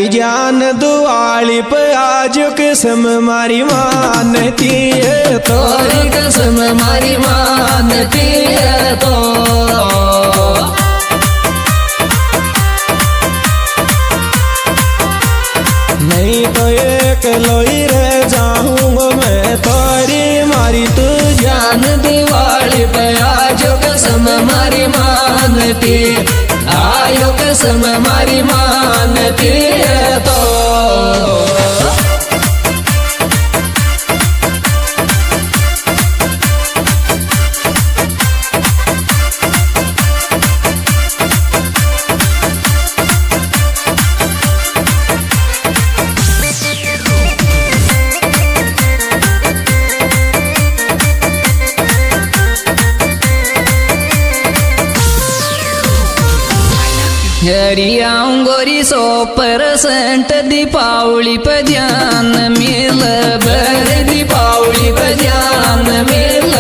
जान दुआली पे आज कसम मारी मानती है तो कसम मारी मानती है तो नहीं तो एक लोई रह जाऊंगा मैं तोरी मारी तू जान दिवाली पे आजो कसम मारी मानती आयो कसम मारी मानती है तो हरियाऊं गोरी 100% दीपावली पे ध्यान मिल दीपावली पे ध्यान मिल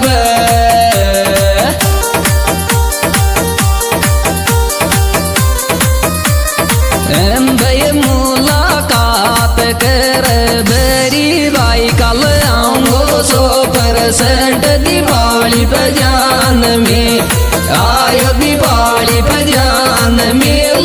भय मुलाकात कर बरी भाई कल आऊंगो 100% दीपावली पे ध्यान में आयो दीपावली पे ध्यान मिल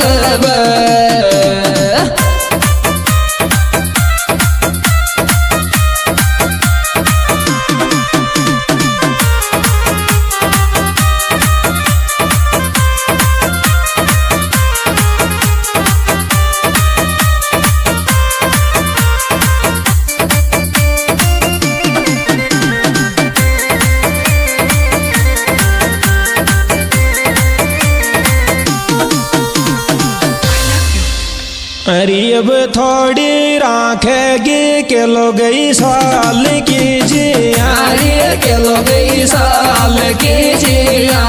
अरे अब थोड़ी राखेगी के लो गई साल की जिया के लो गई साल की जिया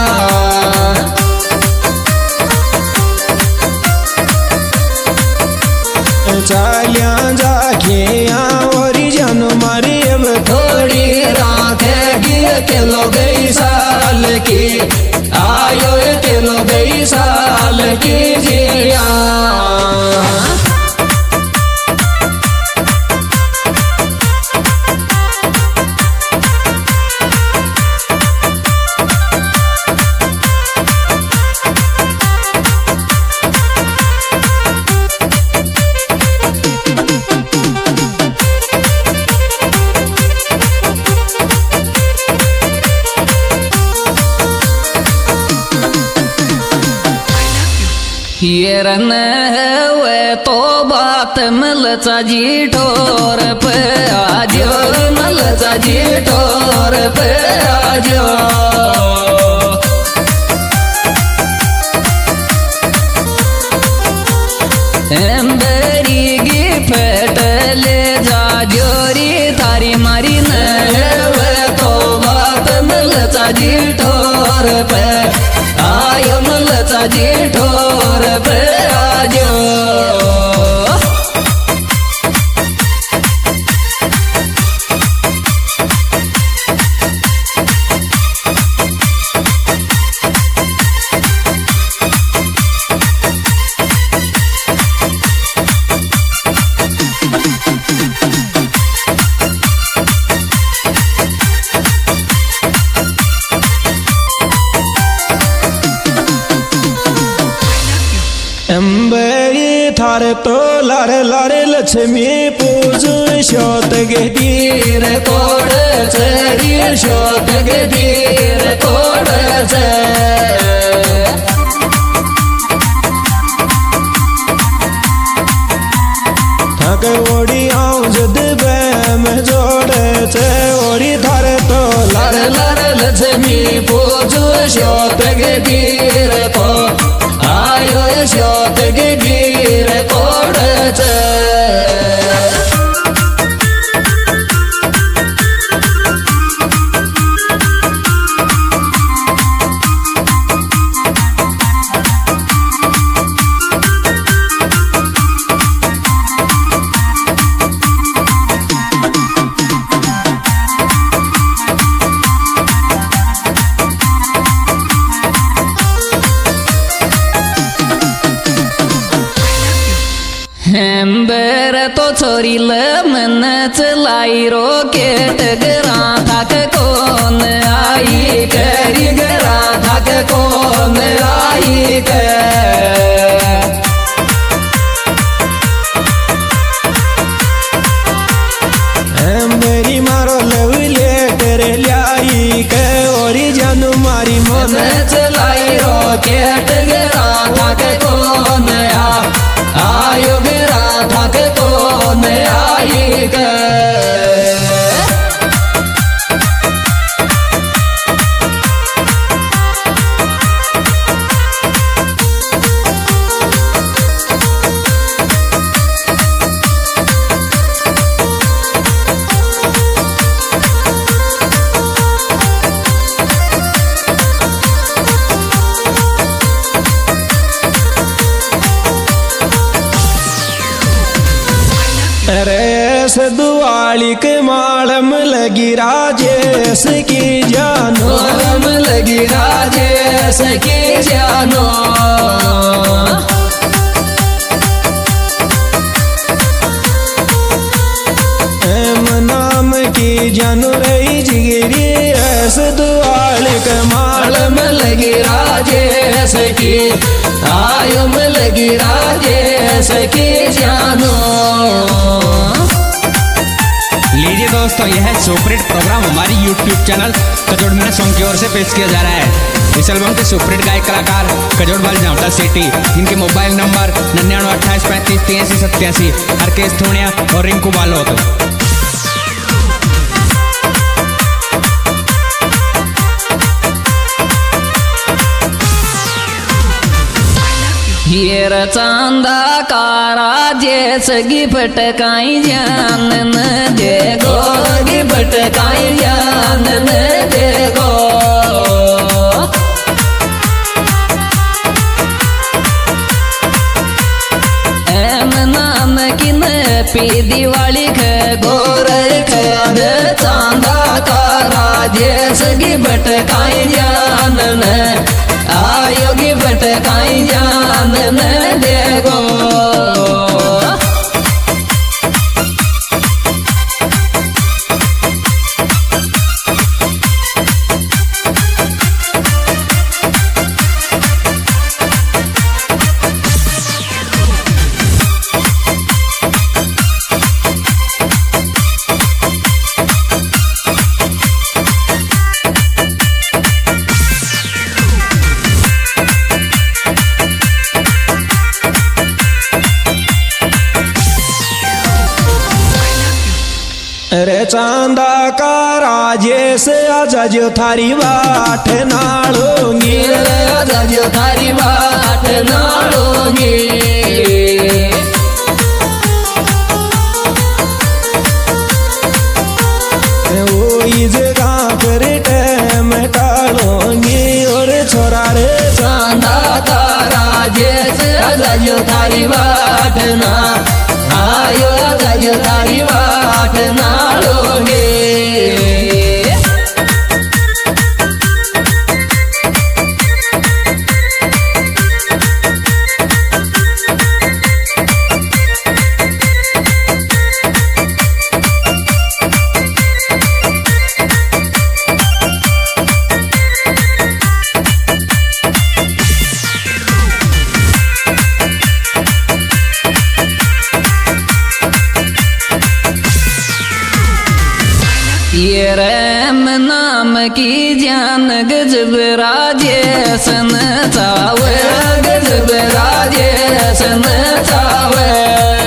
चालिया जाखिया और जन मारी अब थोड़ी राखेगी के लो गई साल की आयो के लो गई साल की जिया हिरन है तो बात मलचा जी ठोर पे आजो मलचा जी ठोर पे आजो एम्बरी गी फेट ले जा जोरी थारी मारी न तो बात मलचा जी ठोर पे आयो मलचा जी ठोर पे आजो अंबरी थार तो लार लार लक्ष्मी पूजू शोत गीर कोड चरी शोत गीर कोड थक ओड़ी आऊं जद बैम जोड़े छे ओड़ी थार तो लार लार लक्ष्मी पूजू शोत गीर को आयो शोत गीर कोड गोरी लमनच लाई रोकेट गरा थक कौन आई करी गरा थक कौन आई मेरी मारो लव लेटर लाई के ओरी जानू मारी मन चलाई रोकेट गरा थक कौन आयो गरा थक कौन आई रेस दुआली के मालम लगी राजेश की जानो मालम लगी राजेश की जानो नाम की जानो रही जिगिरी रेस दुआली के मालम लगी राजेश की आयुम लगी राजेश की जानो। लीजिए दोस्तों, यह सुपरहिट प्रोग्राम हमारी YouTube channel Kajod Meena song की ओर से पेश किया जा रहा है। इस एल्बम के सुपरहिट गायक कलाकार कजोड़वाल झावटा सिटी, जिनके मोबाइल नंबर 99 28 35 83 87, हरकेश थोनिया और रिंकू बालोत। हीर चांदा कारा जेस गिफ्ट काई जान न देगो गिफ्ट काई जान न देगो एम नाम किन पी दिवाली खे गोर खे चांदा कारा जेस गिफ्ट काई जान न आयो गिफ्ट काई जान न देगो रे चांदा का राजेश आजा जो थारी बाट नाड़ोंगी आजा जो थारी बाट नाड़ोंगी वही जगह पर टाइम टाड़ोंगी और छोरा रे चांदा का राजेश आजा जो थारी बाट ना आयो आजा जो थारी बाट नाड़ोंगे। ये रैम नाम की जान गजब राजेश न चावे गजब राजेश न चावे